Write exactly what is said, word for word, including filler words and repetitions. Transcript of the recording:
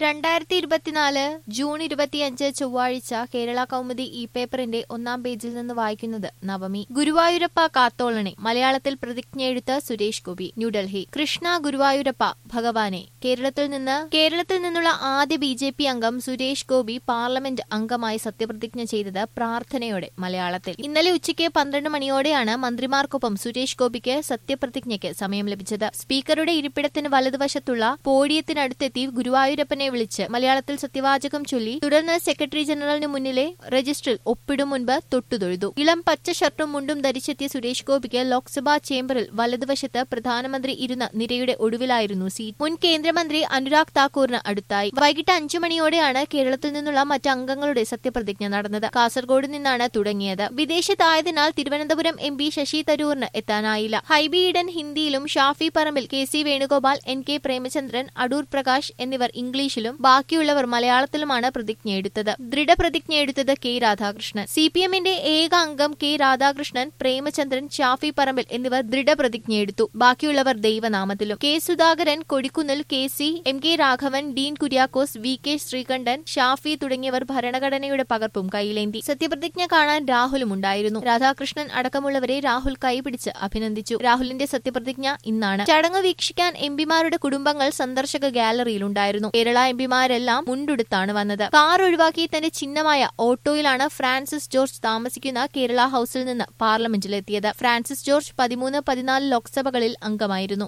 രണ്ടായിരത്തി ഇരുപത്തിനാല് ജൂൺ ഇരുപത്തിയഞ്ച് ചൊവ്വാഴ്ച കേരള കൗമുദി ഇ പേപ്പറിന്റെ ഒന്നാം പേജിൽ നിന്ന് വായിക്കുന്നത് നവമി. ഗുരുവായൂരപ്പ കാത്തോളണെ മലയാളത്തിൽ പ്രതിജ്ഞയെഴുത്ത് സുരേഷ് ഗോപി. ന്യൂഡൽഹി. കൃഷ്ണ ഗുരുവായൂരപ്പ ഭഗവാനെ. കേരളത്തിൽ നിന്ന് കേരളത്തിൽ നിന്നുള്ള ആദ്യ ബി ജെ പി അംഗം സുരേഷ് ഗോപി പാർലമെന്റ് അംഗമായി സത്യപ്രതിജ്ഞ ചെയ്തത് പ്രാർത്ഥനയോടെ മലയാളത്തിൽ. ഇന്നലെ ഉച്ചയ്ക്ക് പന്ത്രണ്ട് മണിയോടെയാണ് മന്ത്രിമാർക്കൊപ്പം സുരേഷ് ഗോപിക്ക് സത്യപ്രതിജ്ഞയ്ക്ക് സമയം ലഭിച്ചത്. സ്പീക്കറുടെ ഇരിപ്പിടത്തിന് വലതുവശത്തുള്ള പോഡിയത്തിനടുത്തെത്തി ഗുരുവായൂരപ്പനെ വിളിച്ച് മലയാളത്തിൽ സത്യവാചകം ചൊല്ലി തുടർന്ന് സെക്രട്ടറി ജനറലിന് മുന്നിലെ രജിസ്റ്ററിൽ ഒപ്പിടും മുൻപ് തൊട്ടുതൊഴുതു. ഇളം പച്ച ഷർട്ടും മുണ്ടും ധരിച്ചെത്തിയ സുരേഷ് ഗോപിക്ക് ലോക്സഭാ ചേംബറിൽ വലതുവശത്ത് പ്രധാനമന്ത്രി ഇരുന്ന നിരയുടെ ഒടുവിലായിരുന്നു സീറ്റ്. മുൻ കേന്ദ്രമന്ത്രി അനുരാഗ് താക്കൂറിന് അടുത്തായി. വൈകിട്ട് അഞ്ചു മണിയോടെയാണ് കേരളത്തിൽ നിന്നുള്ള മറ്റ് അംഗങ്ങളുടെ സത്യപ്രതിജ്ഞ നടന്നത്. കാസർഗോഡ് നിന്നാണ് തുടങ്ങിയത്. വിദേശത്തായതിനാൽ തിരുവനന്തപുരം എം പി ശശി തരൂറിന് എത്താനായില്ല. ഹൈബി ഈഡൻ ഹിന്ദിയിലും Shafi Parambil, K C Venugopal, N K Premachandran, Adoor Prakash എന്നിവർ ഇംഗ്ലീഷിലും ബാക്കിയുള്ളവർ മലയാളത്തിലുമാണ് പ്രതിജ്ഞയെടുത്തത്. ദൃഢപ്രതിജ്ഞയെടുത്തത് കെ രാധാകൃഷ്ണൻ. സി പി എമ്മിന്റെ ഏക അംഗം കെ രാധാകൃഷ്ണൻ, പ്രേമചന്ദ്രൻ, ഷാഫി പറമ്പിൽ എന്നിവർ ദൃഢപ്രതിജ്ഞയെടുത്തു. ബാക്കിയുള്ളവർ ദൈവനാമത്തിലും. K Sudhakaran, Kodikunnil, K C, M K Raghavan, Dean Kuriakose, V K Sreekandan, Shafi തുടങ്ങിയവർ ഭരണഘടനയുടെ പകർപ്പും കൈയിലേന്തി. സത്യപ്രതിജ്ഞ കാണാൻ രാഹുലും ഉണ്ടായിരുന്നു. രാധാകൃഷ്ണൻ അടക്കമുള്ളവരെ രാഹുൽ കൈപിടിച്ച് അഭിനന്ദിച്ചു. രാഹുലിന്റെ സത്യപ്രതിജ്ഞ ഇന്നാണ്. ചടങ്ങ് വീക്ഷിക്കാൻ എംപിമാരുടെ കുടുംബങ്ങൾ സന്ദർശക ഗാലറിയിലുണ്ടായിരുന്നു. കേരള എംപിമാരെല്ലാം മുണ്ടുടുത്താണ് വന്നത്. കാർ ഒഴിവാക്കി തന്റെ ചിഹ്നമായ ഓട്ടോയിലാണ് ഫ്രാൻസിസ് ജോർജ് താമസിക്കുന്ന കേരള ഹൌസിൽ നിന്ന് പാർലമെന്റിലെത്തിയത്. ഫ്രാൻസിസ് ജോർജ് പതിമൂന്ന് പതിനാല് ലോക്സഭകളിൽ അംഗമായിരുന്നു.